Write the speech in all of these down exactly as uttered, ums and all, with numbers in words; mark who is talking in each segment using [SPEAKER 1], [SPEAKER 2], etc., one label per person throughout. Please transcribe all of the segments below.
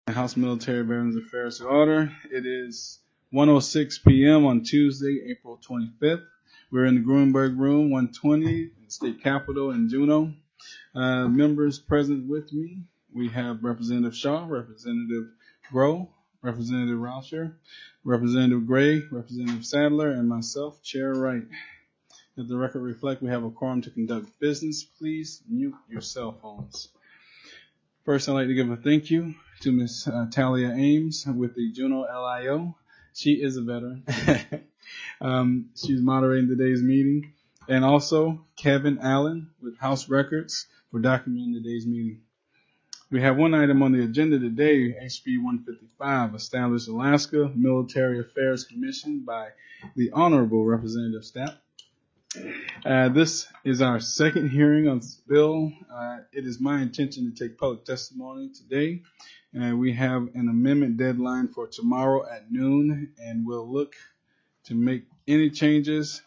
[SPEAKER 1] House Military Veterans Affairs to order. It is one oh six p.m. on Tuesday, April twenty-fifth. We're in the Grunberg Room, one twenty, State Capitol in Juneau. Uh, members present with me, we have Representative Shaw, Representative Groh, Representative Rauscher, Representative Gray, Representative Sadler, and myself, Chair Wright. Let the record reflect we have a quorum to conduct business. Please mute your cell phones. First, I'd like to give a thank you to Miz Uh, Talia Ames with the Juneau L I O. She is a veteran. um, she's moderating today's meeting. And also Kevin Allen with House Records for documenting today's meeting. We have one item on the agenda today, H B one fifty-five, Establish Alaska Military Affairs Commission by the Honorable Representative Stapp. Uh, this is our second hearing on this bill. Uh, it is my intention to take public testimony today. Uh, we have an amendment deadline for tomorrow at noon, and we'll look to make any changes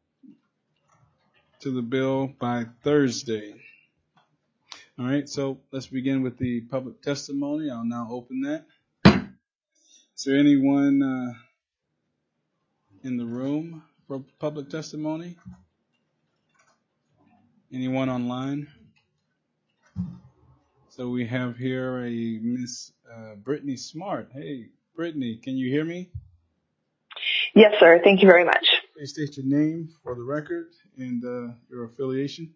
[SPEAKER 1] to the bill by Thursday. All right, so let's begin with the public testimony. I'll now open that. Is there anyone uh, in the room for public testimony? Anyone online? So we have here a Miss uh, Brittany Smart. Hey, Brittany, can you hear me?
[SPEAKER 2] Yes, sir. Thank you very much.
[SPEAKER 1] Please state your name for the record and uh, your affiliation.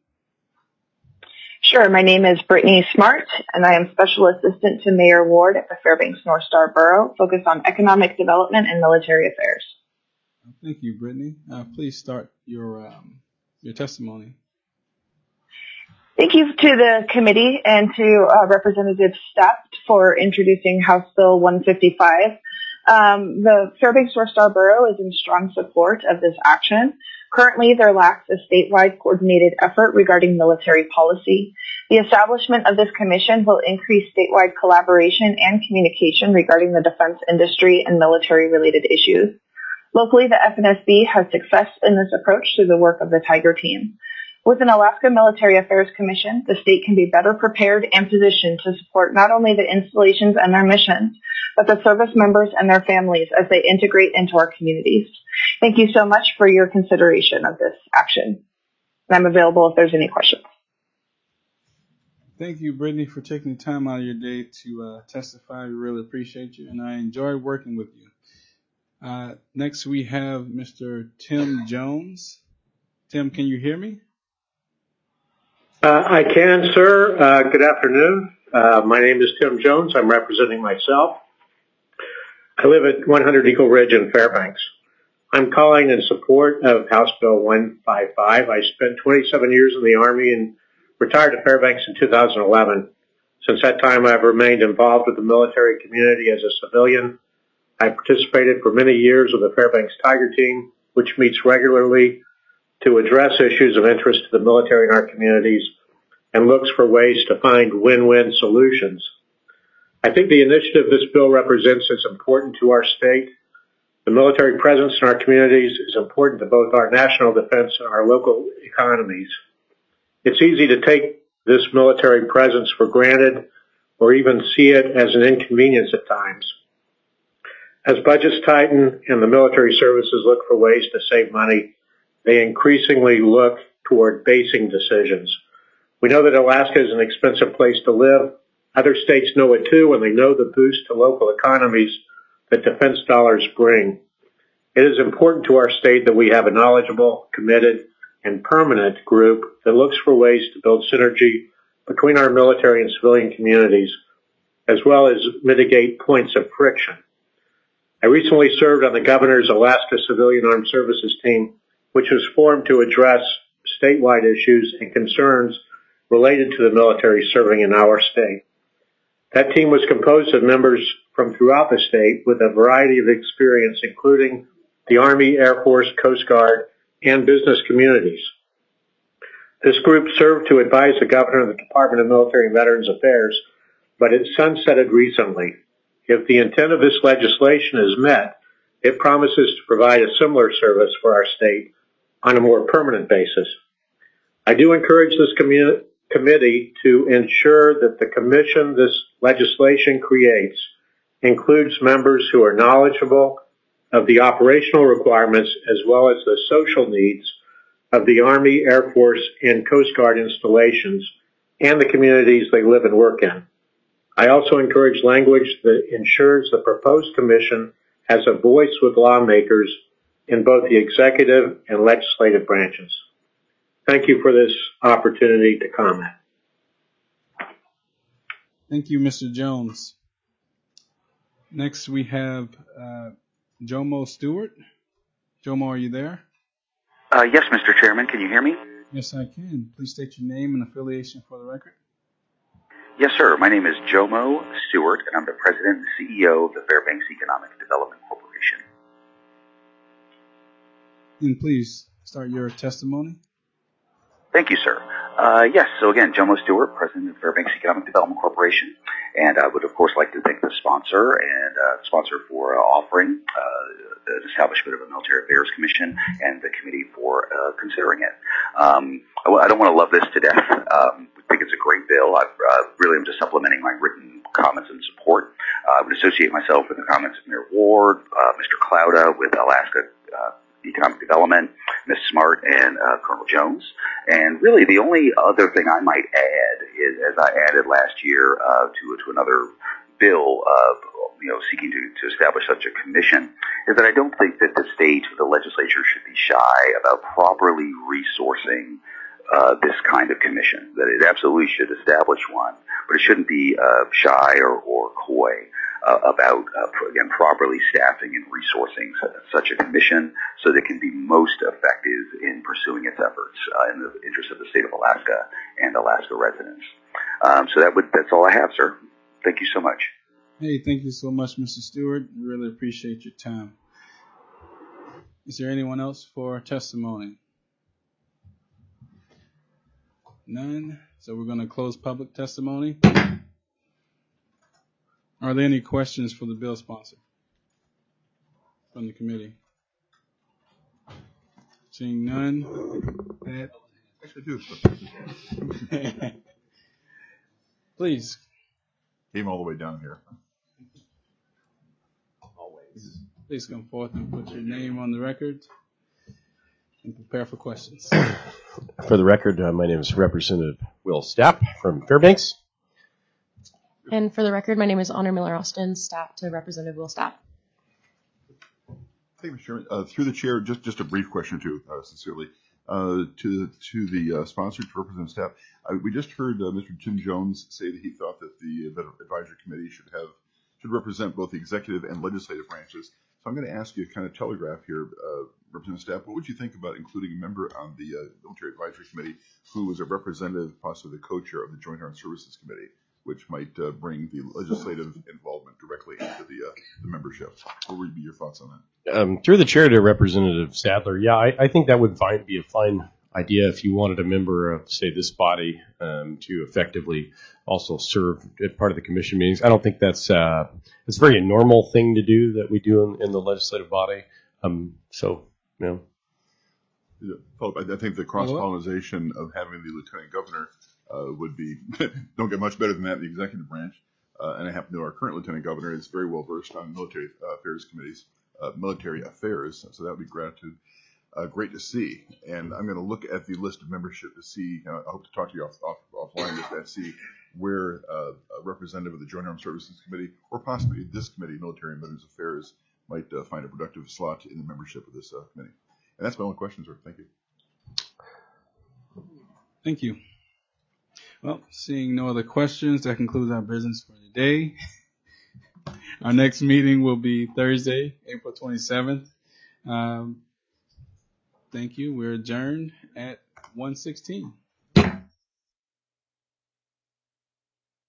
[SPEAKER 2] Sure. My name is Brittany Smart, and I am Special Assistant to Mayor Ward at the Fairbanks North Star Borough, focused on economic development and military affairs.
[SPEAKER 1] Thank you, Brittany. Uh, please start your um, your testimony.
[SPEAKER 2] Thank you to the committee and to uh, Representative Stapp for introducing House Bill one fifty-five. Um, the Fairbanks North Star Borough is in strong support of this action. Currently, there lacks a statewide coordinated effort regarding military policy. The establishment of this commission will increase statewide collaboration and communication regarding the defense industry and military-related issues. Locally, the F N S B has success in this approach through the work of the Tiger Team. With an Alaska Military Affairs Commission, the state can be better prepared and positioned to support not only the installations and their missions, but the service members and their families as they integrate into our communities. Thank you so much for your consideration of this action. And I'm available if there's any questions.
[SPEAKER 1] Thank you, Brittany, for taking the time out of your day to uh, testify. We really appreciate you, and I enjoy working with you. Uh, next, we have Mister Tim Jones. Tim, can you hear me?
[SPEAKER 3] Uh, I can, sir. Uh, good afternoon. Uh, my name is Tim Jones. I'm representing myself. I live at one hundred Eagle Ridge in Fairbanks. I'm calling in support of House Bill one fifty-five. I spent twenty-seven years in the Army and retired to Fairbanks in two thousand eleven. Since that time, I've remained involved with the military community as a civilian. I participated for many years with the Fairbanks Tiger Team, which meets regularly to address issues of interest to the military in our communities and looks for ways to find win-win solutions. I think the initiative this bill represents is important to our state. The military presence in our communities is important to both our national defense and our local economies. It's easy to take this military presence for granted or even see it as an inconvenience at times. As budgets tighten and the military services look for ways to save money, they increasingly look toward basing decisions. We know that Alaska is an expensive place to live. Other states know it too, and they know the boost to local economies that defense dollars bring. It is important to our state that we have a knowledgeable, committed, and permanent group that looks for ways to build synergy between our military and civilian communities, as well as mitigate points of friction. I recently served on the governor's Alaska Civilian Armed Services team, which was formed to address statewide issues and concerns related to the military serving in our state. That team was composed of members from throughout the state with a variety of experience, including the Army, Air Force, Coast Guard, and business communities. This group served to advise the governor of the Department of Military and Veterans Affairs, but it sunsetted recently. If the intent of this legislation is met, it promises to provide a similar service for our state on a more permanent basis. I do encourage this commu- committee to ensure that the commission this legislation creates includes members who are knowledgeable of the operational requirements as well as the social needs of the Army, Air Force, and Coast Guard installations and the communities they live and work in. I also encourage language that ensures the proposed commission has a voice with lawmakers in both the executive and legislative branches. Thank you for this opportunity to comment.
[SPEAKER 1] Thank you, Mister Jones. Next, we have uh, Jomo Stewart. Jomo, are you there?
[SPEAKER 4] Uh, yes, Mister Chairman. Can you hear me?
[SPEAKER 1] Yes, I can. Please state your name and affiliation for the record.
[SPEAKER 4] Yes, sir. My name is Jomo Stewart, and I'm the President and C E O of the Fairbanks Economic Development Corporation.
[SPEAKER 1] And please start your testimony.
[SPEAKER 4] Thank you, sir. Uh, yes, so again, Jomo Stewart, President of Fairbanks Economic Development Corporation, and I would, of course, like to thank the sponsor and uh, sponsor for uh, offering uh, the establishment of a Military Affairs Commission and the committee for uh, considering it. Um, I, I don't want to love this to death. Um, I think it's a great bill. I uh, really am just supplementing my written comments and support. Uh, I would associate myself with the comments of Mayor Ward, uh, Mister Clouda with Alaska uh, Economic Development, Miz Smart, and uh, Colonel Jones. And really, the only other thing I might add is, as I added last year uh, to to another bill, uh, you know, seeking to, to establish such a commission, is that I don't think that the state, the legislature, should be shy about properly resourcing uh, this kind of commission. That it absolutely should establish one, but it shouldn't be uh, shy or, or coy Uh, about, uh, again, properly staffing and resourcing such a commission so that it can be most effective in pursuing its efforts uh, in the interest of the state of Alaska and Alaska residents. Um, so that would, that's all I have, sir. Thank you so much.
[SPEAKER 1] Hey, thank you so much, Mister Stewart. We really appreciate your time. Is there anyone else for testimony? None. So we're going to close public testimony. Are there any questions for the bill sponsor from the committee? Seeing none. Pat?
[SPEAKER 5] Actually, I do.
[SPEAKER 1] Please.
[SPEAKER 5] Came all the way down here.
[SPEAKER 1] Always. Please come forth and put your name on the record and prepare for questions.
[SPEAKER 6] For the record, uh, my name is Representative Will Stapp from Fairbanks.
[SPEAKER 7] And for the record, my name is Honor Miller Austin, staff to Representative Will Stapp.
[SPEAKER 5] Thank you, Mister Chairman. Uh, through the chair, just, just a brief question too, uh, sincerely, uh, to to the uh, sponsor, to Representative Stapp. Uh, we just heard uh, Mister Tim Jones say that he thought that the advisory committee should have should represent both the executive and legislative branches. So I'm going to ask you to kind of telegraph here, uh, Representative Stapp, what would you think about including a member on the uh, Military Advisory Committee who was a representative, possibly the co-chair of the Joint Armed Services Committee, which might uh, bring the legislative involvement directly into the, uh, the membership? What would be your thoughts on that?
[SPEAKER 6] Um, through the chair to Representative Sadler, yeah, I, I think that would fine, be a fine idea if you wanted a member of, say, this body um, to effectively also serve as part of the commission meetings. I don't think that's uh, it's a very normal thing to do that we do in, in the legislative body. Um, so, you know.
[SPEAKER 5] Yeah, I think the cross-pollination of having the lieutenant governor Uh, would be, don't get much better than that in the executive branch. Uh, and I happen to know our current lieutenant governor is very well versed on military uh, affairs committees, uh, military affairs. So that would be gratitude, uh, great to see. And I'm going to look at the list of membership to see, uh, I hope to talk to you off, off, offline with that, see where uh, a representative of the Joint Armed Services Committee or possibly this committee, Military and Veterans Affairs, might uh, find a productive slot in the membership of this uh, committee. And that's my only question, sir. Thank you.
[SPEAKER 1] Thank you. Well, seeing no other questions, that concludes our business for today. Our next meeting will be Thursday, April twenty-seventh. Um, thank you. We're adjourned at one sixteen.